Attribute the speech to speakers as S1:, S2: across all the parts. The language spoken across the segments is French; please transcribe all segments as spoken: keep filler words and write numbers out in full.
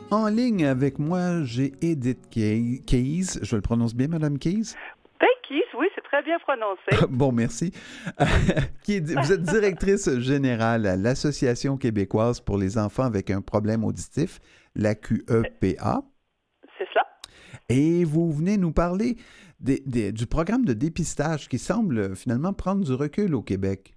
S1: En ligne avec moi, j'ai Edith Key- Keyes. Je le prononce bien, Madame Keyes?
S2: Ben, Keys, oui, c'est très bien prononcé.
S1: Bon, merci. Qui est- vous êtes directrice générale à l'Association québécoise pour les enfants avec un problème auditif, la Q E P A,
S2: C'est ça.
S1: et vous venez nous parler des- des- du programme de dépistage qui semble finalement prendre du recul au Québec.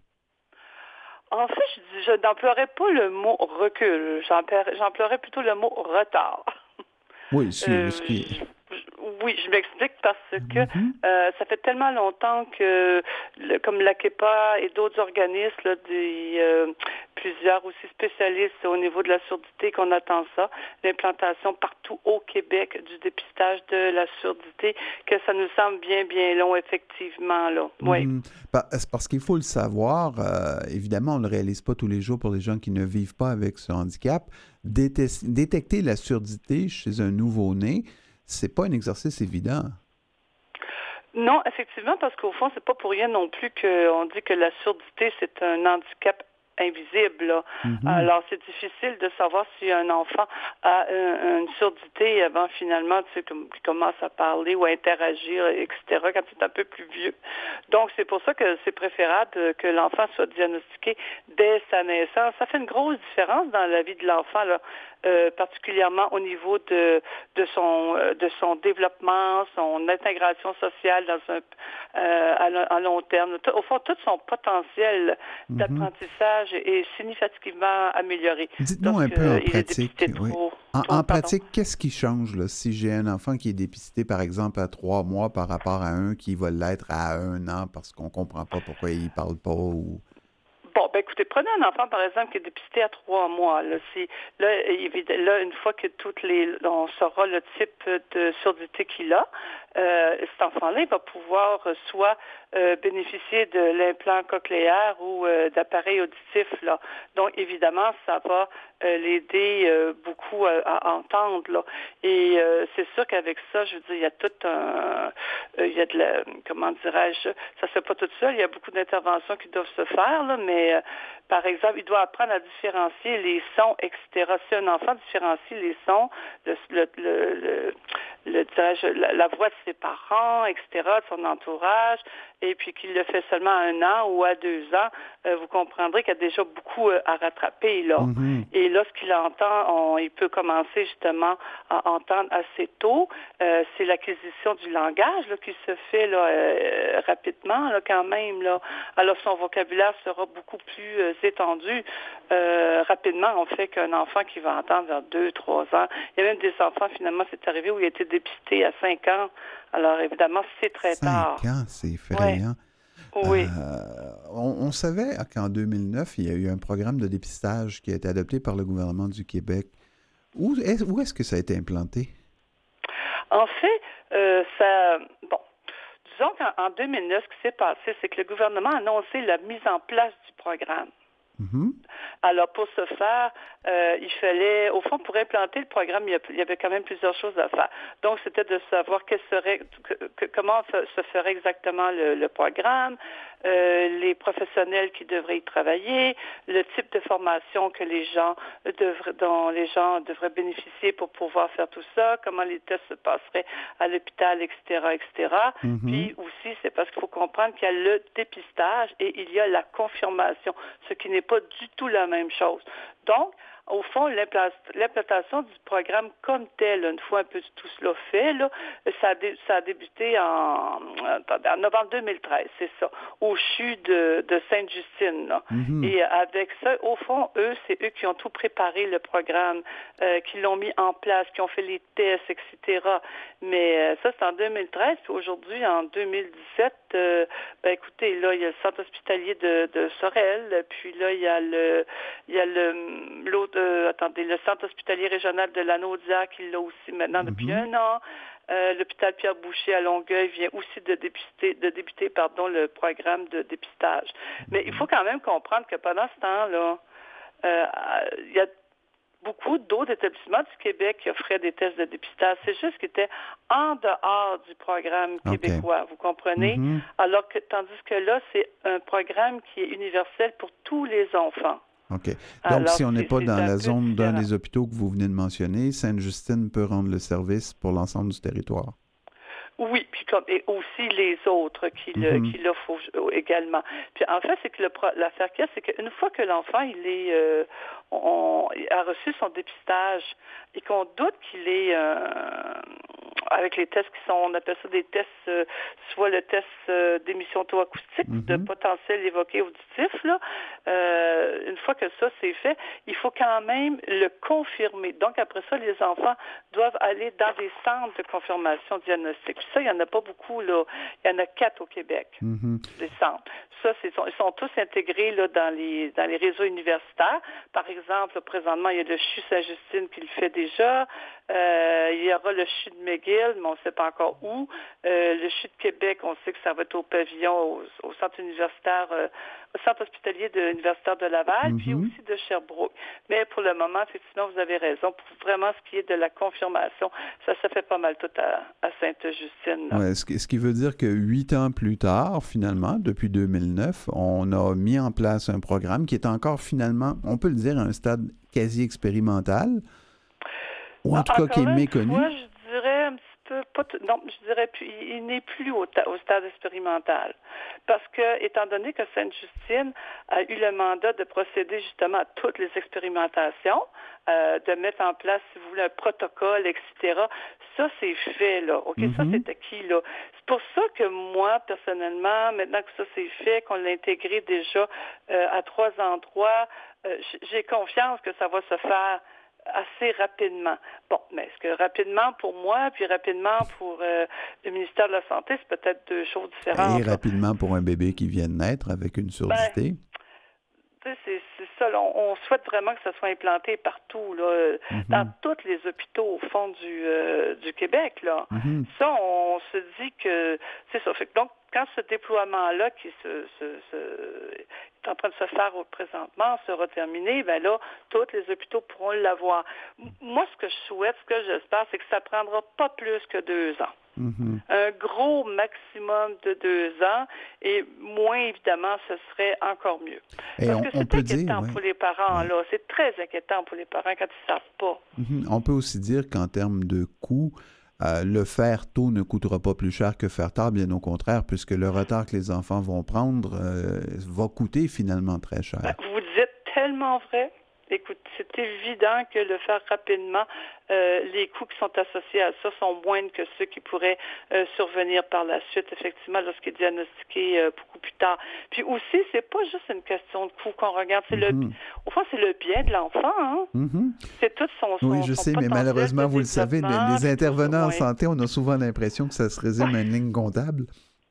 S2: En fait, je, je n'emploierais pas le mot recul. J'emploierais j'emploierais plutôt le mot retard.
S1: Oui, ce, ce
S2: Euh,
S1: qui est...
S2: je- je- oui, je m'explique parce que
S1: Mhm.
S2: euh, ça fait tellement longtemps que, le- comme l'A Q E P A et d'autres organismes, là, des, euh, plusieurs aussi spécialistes au niveau de la surdité, qu'on attend ça, l'implantation partout au Québec du dépistage de la surdité, que ça nous semble bien, bien long, effectivement, là. Oui.
S1: Mhm. Pa- c'est Parce qu'il faut le savoir, euh, évidemment, on ne le réalise pas tous les jours pour les gens qui ne vivent pas avec ce handicap. Détes- détecter la surdité chez un nouveau-né, c'est pas un exercice évident.
S2: Non, effectivement, parce qu'au fond, c'est pas pour rien non plus qu'on dit que la surdité, c'est un handicap invisible, là.
S1: Mhm.
S2: Alors, c'est difficile de savoir si un enfant a un- une surdité avant finalement, tu sais, comme, qu'il commence à parler ou à interagir, et cetera, quand il est un peu plus vieux. Donc, c'est pour ça que c'est préférable que l'enfant soit diagnostiqué dès sa naissance. Ça fait une grosse différence dans la vie de l'enfant, là, euh, particulièrement au niveau de, de son euh, de son développement, son intégration sociale dans un euh, à, lo- à long terme. Tout- Au fond, tout son potentiel
S1: Mhm.
S2: d'apprentissage est significativement amélioré
S1: Dites-nous un peu en
S2: lorsqu'il est
S1: pratique,
S2: dépisté
S1: oui.
S2: trop,
S1: En,
S2: trop,
S1: en
S2: pardon.
S1: pratique, qu'est-ce qui change là, si j'ai un enfant qui est dépisté, par exemple, à trois mois par rapport à un qui va l'être à un an parce qu'on comprend pas pourquoi il parle pas ou...
S2: Bon, ben écoutez, prenez un enfant, par exemple, qui est dépisté à trois mois. Là, si, là, évid- là, une fois que toutes les, on saura le type de surdité qu'il a, euh, cet enfant-là, il va pouvoir euh, soit euh, bénéficier de l'implant cochléaire ou euh, d'appareil auditif. Là. Donc, évidemment, ça va euh, l'aider euh, beaucoup à, à entendre. Là. Et euh, c'est sûr qu'avec ça, je veux dire, il y a tout un, euh, il y a de la, comment dirais-je, ça se fait pas tout seul. Il y a beaucoup d'interventions qui doivent se faire, là, mais euh, par exemple, il doit apprendre à différencier les sons, et cetera. Si un enfant différencie les sons, le, le, le, le, le dirais-je, la, la voix de ses parents, et cetera, de son entourage, et puis qu'il le fait seulement à un an ou à deux ans, euh, vous comprendrez qu'il y a déjà beaucoup euh, à rattraper, là.
S1: Mhm.
S2: Et lorsqu'il entend, on, il peut commencer justement à entendre assez tôt. Euh, c'est l'acquisition du langage là, qui se fait là, euh, rapidement là, quand même. Là. Alors son vocabulaire sera beaucoup plus euh, étendu euh, rapidement. On fait qu'un enfant qui va entendre vers deux, trois ans. Il y a même des enfants, finalement, c'est arrivé où il a été dépisté à cinq ans. Alors évidemment, c'est très
S1: Cinq
S2: tard.
S1: ans, c'est
S2: Oui,
S1: effrayant. Euh,
S2: oui.
S1: on, on savait qu'en deux mille neuf, il y a eu un programme de dépistage qui a été adopté par le gouvernement du Québec. Où est, où est-ce que ça a été implanté?
S2: En fait, euh, ça, bon, disons qu'en en deux mille neuf, ce qui s'est passé, c'est que le gouvernement a annoncé la mise en place du programme.
S1: Mhm.
S2: Alors, pour ce faire, euh, il fallait, au fond, pour implanter le programme, il y, a- il y avait quand même plusieurs choses à faire. Donc, c'était de savoir quel serait, que- que- comment fe- se ferait exactement le, le programme, euh, les professionnels qui devraient y travailler, le type de formation que les gens devraient, dont les gens devraient bénéficier pour pouvoir faire tout ça, comment les tests se passeraient à l'hôpital, et cetera, et cetera.
S1: Mhm.
S2: Puis aussi, c'est parce qu'il faut comprendre qu'il y a le dépistage et il y a la confirmation, ce qui n'est pas du tout la même chose. Donc, au fond, l'impla- l'implantation du programme comme tel, une fois un peu tout cela fait, là, ça, a dé- ça a débuté en, attendez, en novembre deux mille treize, c'est ça, au CHU de, de Sainte-Justine. Là.
S1: Mhm.
S2: Et avec ça, au fond, eux, c'est eux qui ont tout préparé le programme, euh, qui l'ont mis en place, qui ont fait les tests, et cetera. Mais euh, ça, c'est en deux mille treize, puis aujourd'hui, en deux mille dix-sept, euh, ben écoutez, là, il y a le centre hospitalier de, de Sorel, puis là, il y a le il y a le l'autre euh, attendez, le centre hospitalier régional de Lanaudière qui l'a aussi maintenant depuis
S1: Mhm.
S2: un an. Euh, l'hôpital Pierre Boucher à Longueuil vient aussi de débuter, de débuter pardon, le programme de dépistage. Mais il faut quand même comprendre que pendant ce temps-là, euh, il y a beaucoup d'autres établissements du Québec qui offraient des tests de dépistage. C'est juste qu'ils étaient en dehors du programme
S1: OK.
S2: québécois, vous comprenez?
S1: Mhm.
S2: Alors que, tandis que là, c'est un programme qui est universel pour tous les enfants.
S1: OK. Donc,
S2: Alors,
S1: si on n'est
S2: c'est
S1: pas
S2: c'est
S1: dans
S2: un
S1: la
S2: peu
S1: zone d'un
S2: différent.
S1: des hôpitaux que vous venez de mentionner, Sainte-Justine peut rendre le service pour l'ensemble du territoire.
S2: Oui, puis comme et aussi les autres qui le
S1: Mhm.
S2: qui l'offrent au- également. Puis en fait, c'est que le pro- l'affaire qu'il y a, c'est qu'une fois que l'enfant il est euh, on, il a reçu son dépistage et qu'on doute qu'il est euh, avec les tests qui sont, on appelle ça des tests, euh, soit le test euh, d'émission taux-acoustique ou de
S1: Mhm.
S2: potentiel évoqué auditif, là, euh, une fois que ça c'est fait, il faut quand même le confirmer. Donc après ça, les enfants doivent aller dans des centres de confirmation diagnostique. Puis ça, il n'y en a pas beaucoup, là. Il y en a quatre au Québec,
S1: Mhm.
S2: des centres. Ça, c'est, ils sont tous intégrés là, dans les dans les réseaux universitaires. Par exemple, là, présentement, il y a le C H U Saint-Justine qui le fait déjà. Euh, il y aura le C H U de McGill, mais on ne sait pas encore où. Euh, le C H U de Québec, on sait que ça va être au pavillon, au, au centre universitaire, euh, au centre hospitalier de l'Universitaire de Laval, puis
S1: Mhm.
S2: aussi de Sherbrooke. Mais pour le moment, effectivement, vous avez raison. Pour vraiment ce qui est de la confirmation, ça se fait pas mal tout à, à Sainte-Justine. Là.
S1: Ouais, ce qui, ce qui veut dire que huit ans plus tard, finalement, depuis deux mille neuf, on a mis en place un programme qui est encore finalement, on peut le dire, à un stade quasi expérimental, ou en tout cas qui
S2: Encore
S1: est
S2: là, une
S1: méconnu.
S2: fois, je dirais un petit peu, pas tout- non, je dirais plus, il, il n'est plus au, ta- au stade expérimental. Parce que, étant donné que Sainte-Justine a eu le mandat de procéder justement à toutes les expérimentations, euh, de mettre en place, si vous voulez, un protocole, et cetera, ça, c'est fait, là. OK, ça,
S1: Mhm.
S2: c'est acquis, là. C'est pour ça que moi, personnellement, maintenant que ça, c'est fait, qu'on l'a intégré déjà euh, à trois endroits, euh, j- j'ai confiance que ça va se faire assez rapidement. Bon, mais est-ce que rapidement pour moi, puis rapidement pour euh, le ministère de la Santé, c'est peut-être deux choses
S1: Et
S2: différentes. Là.
S1: rapidement pour un bébé qui vient de naître avec une
S2: Ben,
S1: surdité.
S2: tu sais, c'est, c'est ça. Là, on, on souhaite vraiment que ça soit implanté partout, là, euh, dans
S1: Mhm.
S2: tous les hôpitaux au fond du, euh, du Québec. Là.
S1: Mhm.
S2: Ça, on se dit que c'est ça. Fait que donc, quand ce déploiement-là qui se, se, se, est en train de se faire au présentement sera terminé, ben là, tous les hôpitaux pourront l'avoir. M- Moi, ce que je souhaite, ce que j'espère, c'est que ça prendra pas plus que deux ans.
S1: Mhm.
S2: Un gros maximum de deux ans et moins, évidemment, ce serait encore mieux.
S1: Et
S2: Parce
S1: on,
S2: que
S1: on
S2: c'est
S1: peut dire,
S2: inquiétant
S1: ouais,
S2: pour les parents,
S1: ouais.
S2: là. C'est très inquiétant pour les parents quand ils ne savent pas.
S1: Mhm. On peut aussi dire qu'en termes de coût, euh, le faire tôt ne coûtera pas plus cher que faire tard, bien au contraire, puisque le retard que les enfants vont prendre euh, va coûter finalement très
S2: Ben,
S1: cher.
S2: vous dites tellement vrai. Écoute, c'est évident que le faire rapidement, euh, les coûts qui sont associés à ça sont moindres que ceux qui pourraient euh, survenir par la suite, effectivement, lorsqu'il est diagnostiqué euh, beaucoup plus tard. Puis aussi, c'est pas juste une question de coût qu'on regarde, c'est le,
S1: Mhm.
S2: au fond, c'est le bien de l'enfant, hein?
S1: Mhm.
S2: C'est tout son,
S1: Oui,
S2: son,
S1: je
S2: son
S1: sais, mais
S2: potentiel de
S1: malheureusement, vous le savez, les,
S2: développement,
S1: les
S2: puis tout ça,
S1: intervenants en
S2: ouais.
S1: santé, on a souvent l'impression que ça se résume à une ligne comptable.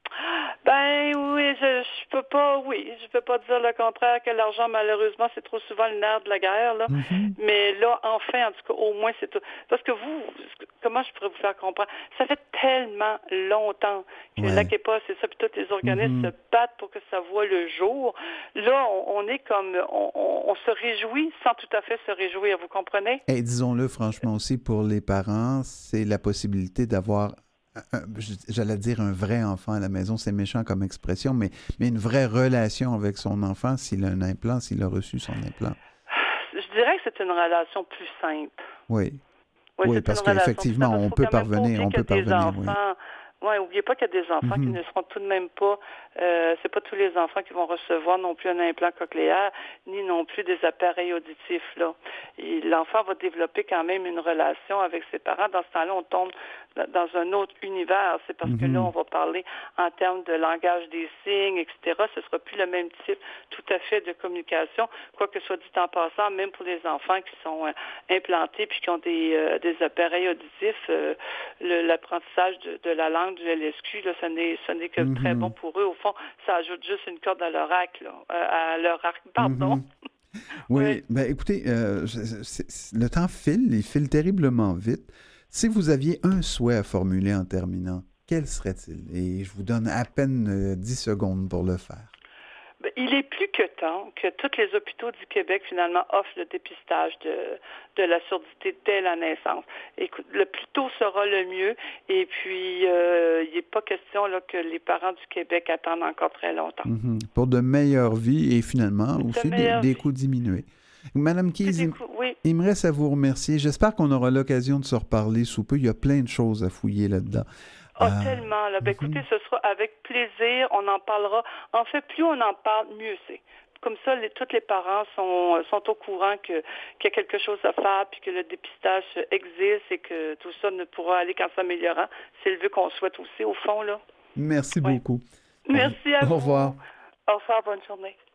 S2: Ben oui, je, je peux pas, oui, je peux pas dire le contraire que l'argent, malheureusement, c'est trop souvent le nerf de la guerre, là.
S1: Mhm.
S2: Mais là, enfin, en tout cas, au moins, c'est tout. Parce que vous, comment je pourrais vous faire comprendre? Ça fait tellement longtemps que
S1: Ouais.
S2: l'A C E P A, c'est ça, puis tous les organismes
S1: Mhm.
S2: se battent pour que ça voit le jour. Là, on, on est comme, on, on, on se réjouit sans tout à fait se réjouir, vous comprenez?
S1: Et disons-le franchement aussi, pour les parents, c'est la possibilité d'avoir, un- un- j'allais dire un vrai enfant à la maison, c'est méchant comme expression, mais, mais une vraie relation avec son enfant s'il a un implant, s'il a reçu son implant.
S2: Je dirais que c'est une relation plus simple.
S1: Oui,
S2: Oui,
S1: oui,
S2: c'est une
S1: parce
S2: relation plus
S1: qu'effectivement,
S2: simple. Il
S1: on
S2: faut
S1: peut
S2: quand même pas
S1: parvenir,
S2: oublier
S1: on
S2: qu'il y
S1: peut
S2: a des
S1: parvenir, oui.
S2: enfants. Oui, n'oubliez pas qu'il y a des enfants qui
S1: Mhm.
S2: ne seront tout de même pas, euh, c'est pas tous les enfants qui vont recevoir non plus un implant cochléaire, ni non plus des appareils auditifs, là. Et l'enfant va développer quand même une relation avec ses parents. Dans ce temps-là, on tombe dans dans un autre univers. C'est parce que là,
S1: Mhm.
S2: on va parler en termes de langage des signes, et cetera. Ce sera plus le même type tout à fait de communication. Quoi que soit dit en passant, même pour les enfants qui sont euh, implantés puis qui ont des, euh, des appareils auditifs, euh, le- l'apprentissage de, de la langue du L S Q, là, ce n'est ce n'est que très bon
S1: Mhm.
S2: pour eux. Au fond, ça ajoute juste une corde à leur arc, là, euh, à leur arc, pardon.
S1: Mhm. Oui,
S2: Oui.
S1: ben écoutez, euh, je- c'est- c'est- le temps file, il file terriblement vite. Si vous aviez un souhait à formuler en terminant, quel serait-il? Et je vous donne à peine euh, dix secondes pour le faire.
S2: Ben, il est plus que temps que tous les hôpitaux du Québec, finalement, offrent le dépistage de, de la surdité dès la naissance. Écoute, le plus tôt sera le mieux. Et puis, euh, il n'est pas question là, que les parents du Québec attendent encore très longtemps.
S1: Mm-hmm. Pour de meilleures vies et finalement
S2: De
S1: aussi des, des coûts diminués. Madame Keyes, il,
S2: oui.
S1: il me reste à vous remercier. J'espère qu'on aura l'occasion de se reparler sous peu. Il y a plein de choses à fouiller là-dedans.
S2: Ah, oh, tellement. Là. Ben, mm-hmm. Écoutez, ce sera avec plaisir. On en parlera. En fait, plus on en parle, mieux c'est. Comme ça, les, tous les parents sont, sont au courant que, qu'il y a quelque chose à faire, puis que le dépistage existe et que tout ça ne pourra aller qu'en s'améliorant. C'est le vœu qu'on souhaite aussi, au fond. Là.
S1: Merci
S2: oui.
S1: beaucoup.
S2: Merci à
S1: au
S2: vous.
S1: Au revoir.
S2: Au revoir, bonne journée.